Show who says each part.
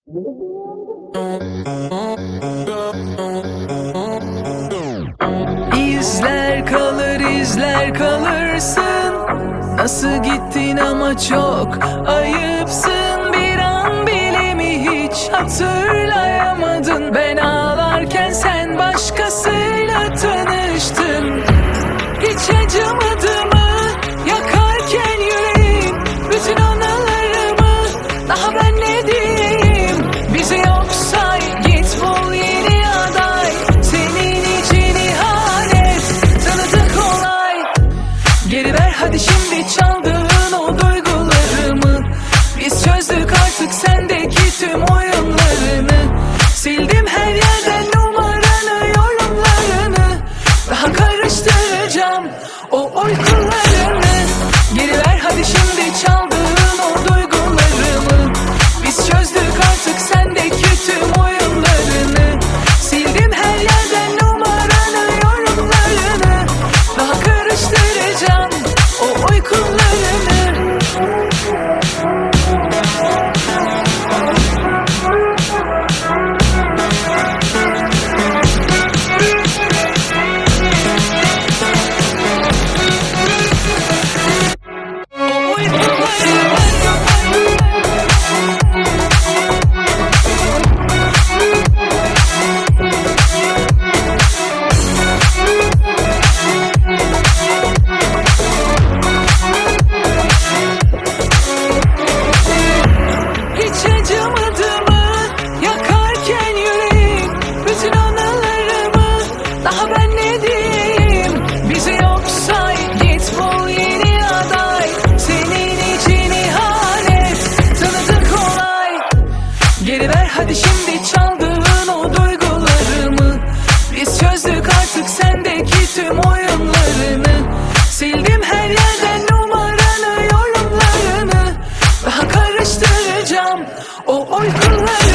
Speaker 1: İzler kalır, izler kalırsın. Nasıl gittin ama çok ayıpsın. Bir an bile mi hiç hatırlayamadın? Ben ağlarken sen başkasıyla tanıştın. Hiç acımadı mı yakarken yüreğim? Bütün anılarımı daha ben ne diyeyim? Bizi yok say, git bul yeni aday. Senin için ihanet tanıdık olay. Geri ver hadi şimdi çaldığın o duygularımı. Biz çözdük artık sendeki tüm oyunlarını. Sildim her yerden numaranı, yorumlarını. Daha karıştıracağım o uykularını. Geri ver hadi şimdi çaldığın o duygularımı. Biz çözdük artık sendeki tüm oyunlarını. Sildim her yerden numaranı, yorumlarını. Daha karıştıracağım o uykularını. Hiç acımadı mı yakarken yüreğim? Bütün anılarımı daha ben ne diyeyim? Bizi yok say, git bul yeni aday. Senin için ihanet tanıdık olay. Geri ver hadi şimdi çaldığın o duygularımı. Biz çözdük artık sendeki tüm oyunlarını. Sildim her yerden numaranı, yorumlarını. Daha karıştıracağım o uykuları.